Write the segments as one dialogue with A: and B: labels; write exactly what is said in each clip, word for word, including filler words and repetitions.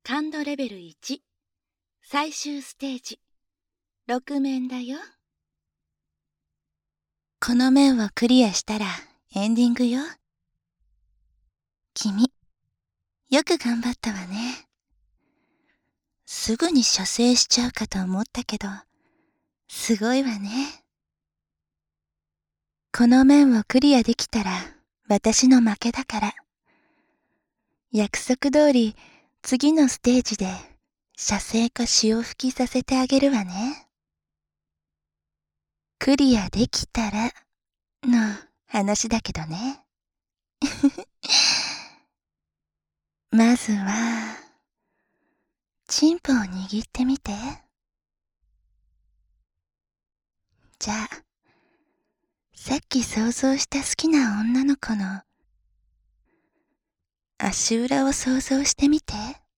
A: 感度レベルいち、最終ステージ、ろく面だよ。
B: この面をクリアしたらエンディングよ。君、よく頑張ったわね。すぐに射精しちゃうかと思ったけど、すごいわね。この面をクリアできたら私の負けだから。約束通り次のステージで射精か潮吹きさせてあげるわね。クリアできたらの話だけどね。まずは、チンポを握ってみて。じゃあ、さっき想像した好きな女の子の足裏を想像してみて。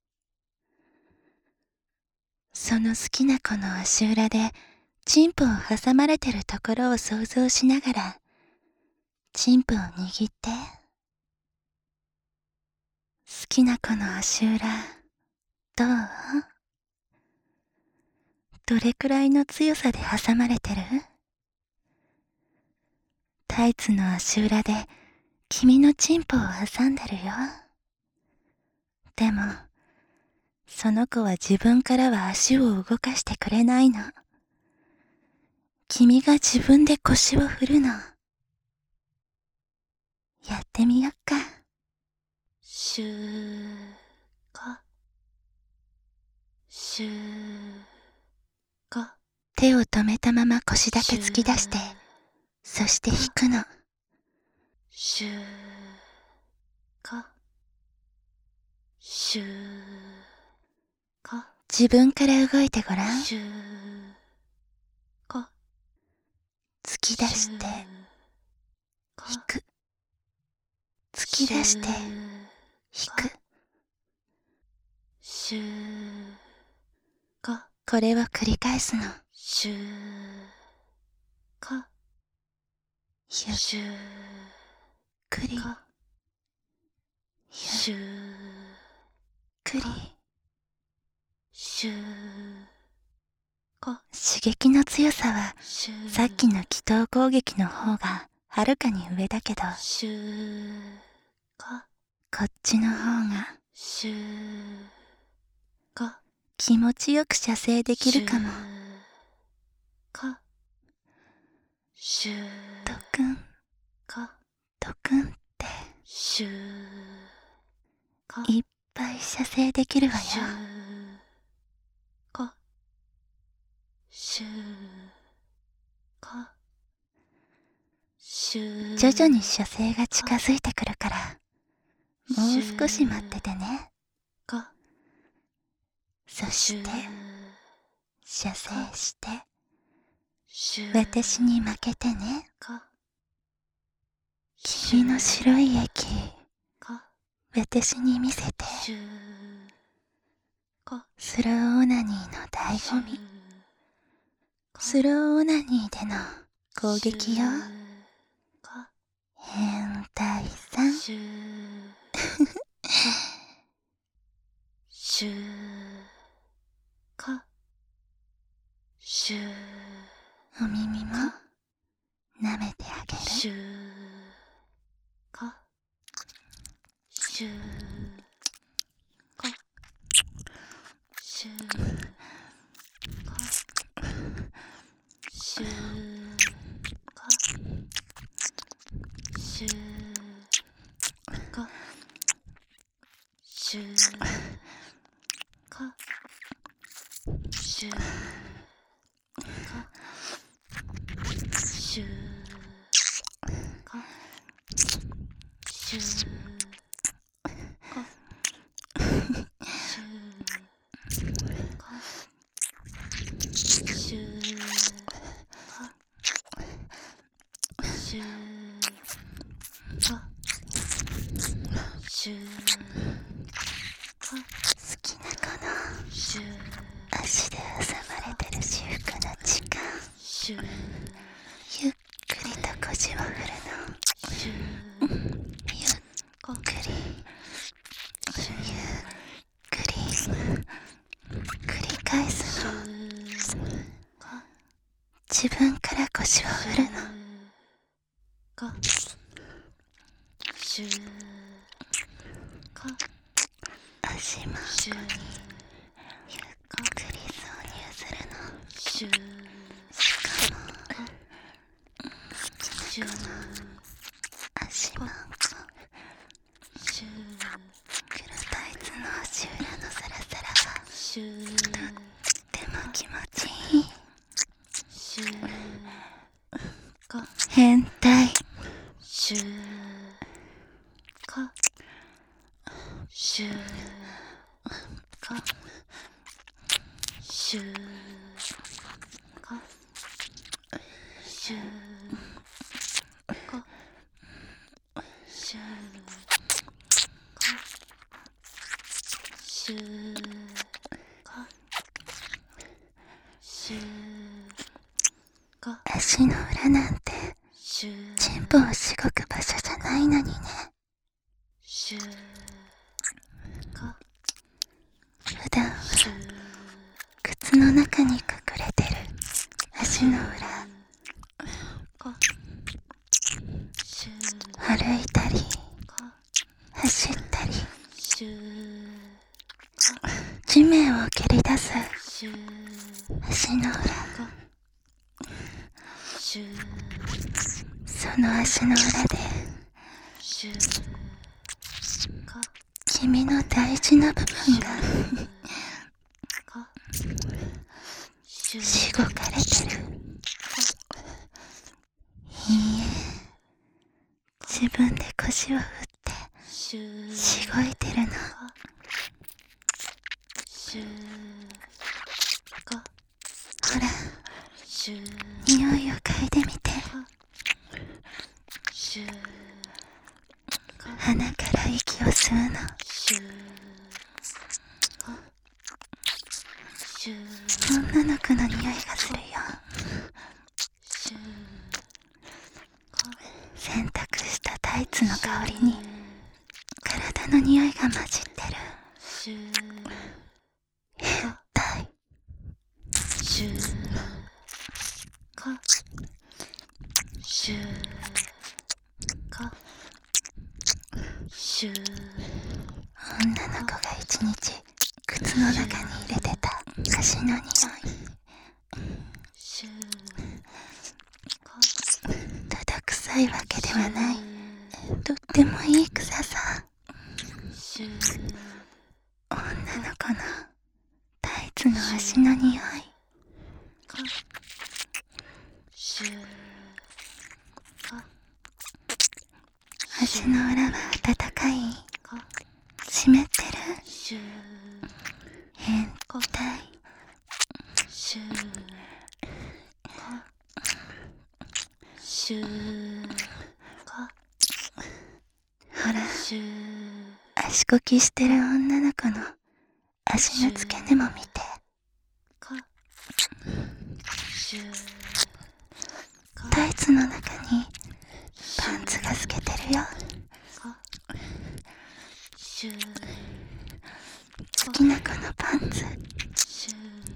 B: その好きな子の足裏でチンポを挟まれてるところを想像しながら、チンポを握って。好きな子の足裏、どう？どれくらいの強さで挟まれてる？タイツの足裏で君のチンポを挟んでるよ。でも、その子は自分からは足を動かしてくれないの。君が自分で腰を振るの。やってみよっか。
A: シューか、シューか。
B: 手を止めたまま腰だけ突き出して、そして引くの。
A: シューか、シューか。
B: 自分から動いてごらん。
A: シューか、
B: 突き出して、引く。突き出して、引く。
A: シューか、
B: これを繰り返すの。
A: シューか、
B: ゆっ
A: シュー
B: くり、
A: か、シュー
B: くり。
A: シューか。
B: 刺激の強さは、
A: シュー
B: さっきの祈祷攻撃の方がはるかに上だけど、
A: シューか、
B: こっちの方が
A: シューか。
B: 気持ちよく射精できるかも。
A: シューか、シュー
B: ドクン、
A: か、
B: ドクンって
A: シューか。
B: いっぱい射精できるわよ。
A: シューか、シューか、シュー
B: 徐々に射精が近づいてくるから、もう少し待っててね。
A: か。
B: そして、射精して、
A: シュー
B: 私に負けてね。
A: か、
B: 君の白い液、
A: か、
B: 私に見せて。
A: シューか、
B: スローオナニーの醍醐味。スローオナニーでの攻撃よ。
A: か、
B: 変態さん。
A: シューシューか、シュー
B: お耳も舐めてあげる。
A: シューか、シューか、シューか、シューか、シューか、シューか、シューか、シューか、シューか、シューか、シューか、シューか、シューか。
B: 好きな子の
A: シュー
B: 足で挟まれてる私服の時間、
A: シュー
B: ゆっくりと腰を振るの。
A: シュ
B: ゆ
A: ー
B: っくり、ゆっくり。 自分から腰を振るの。
A: かしゅか
B: 足も
A: しゅ
B: ゆっくり挿入するの。
A: しゅ
B: しかも
A: しゅ
B: 足も
A: しゅ
B: 黒タイツの足裏のサラサラが
A: しゅ
B: とっても気持ちいい。
A: しゅか
B: 変態。
A: しゅかしゅかしゅかしゅかしゅかしゅかしゅか
B: 足の裏なんて
A: しゅ
B: チンポをしごく場所じゃないのにね。
A: しゅか
B: 普段は
A: しゅ
B: 靴の中に隠れてる足の裏。
A: かしゅ
B: 歩いたり
A: か
B: 走ったり
A: しゅ
B: 地面を蹴り出す
A: しゅ
B: 足の裏。
A: かしゅ
B: その足の裏で
A: しゅか
B: 君の大事な部分が
A: かしゅ
B: しごかれてる。いいえ、自分で腰を振って
A: しゅ
B: しごいてるの。
A: かしゅか
B: ほら、
A: しゅ
B: 匂いを嗅いでみて。
A: かしゅか
B: 鼻から息を吸うの。
A: しゅかしゅ
B: 女の子の匂いがするよ。
A: しゅか
B: 洗濯したタイツの香りに体の匂いが混じってる。
A: しゅ
B: 変態。
A: しゅかしゅかしゅ
B: 女の子が一日靴の中に入れてた足の匂い。
A: しゅか
B: ただ臭いわけではない。とってもいい臭さ。
A: しゅ
B: 女の子のタイツの足の匂い。
A: かしゅか
B: 足の裏は暖かい。
A: か
B: 湿ってる。
A: しゅ
B: 変態。
A: しゅかしゅか
B: ほら、
A: しゅ
B: 足こきしてる女の子の足の付け根も見て。
A: かしゅか
B: タイツの中にパンツが透けてるよ。
A: かしゅ
B: 好きな子のパンツ。
A: しゅ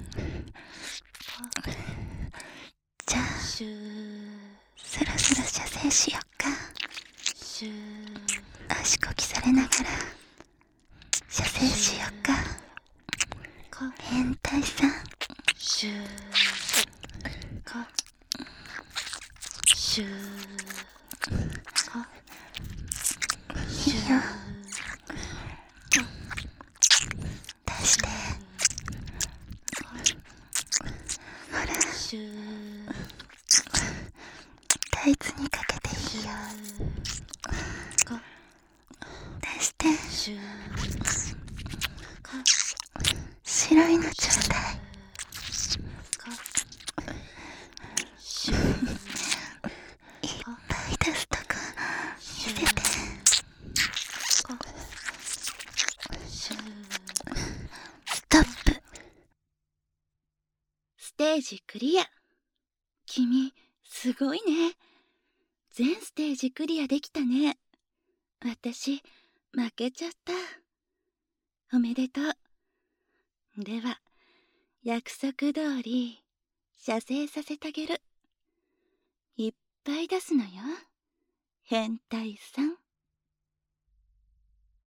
A: か
B: じゃあ
A: しゅ
B: そろそろ射精しよっか。
A: しゅ
B: 足こきされながら射精しよっか。
A: か
B: 変態さん。
A: しゅかしゅか
B: いいよ、出して。ほら、
A: しゅ
B: タイツにかけていいよ。
A: か
B: 出して。
A: しゅか
B: 白いのちょうだい。
A: かしゅ
B: いっぱい出すとこ見せて。
A: かしゅ
B: ストップ。
A: ステージクリア。君すごいね。全ステージクリアできたね。私負けちゃった。おめでとう。では約束通り射精させてあげる。 いっぱい出すのよ、変態さん。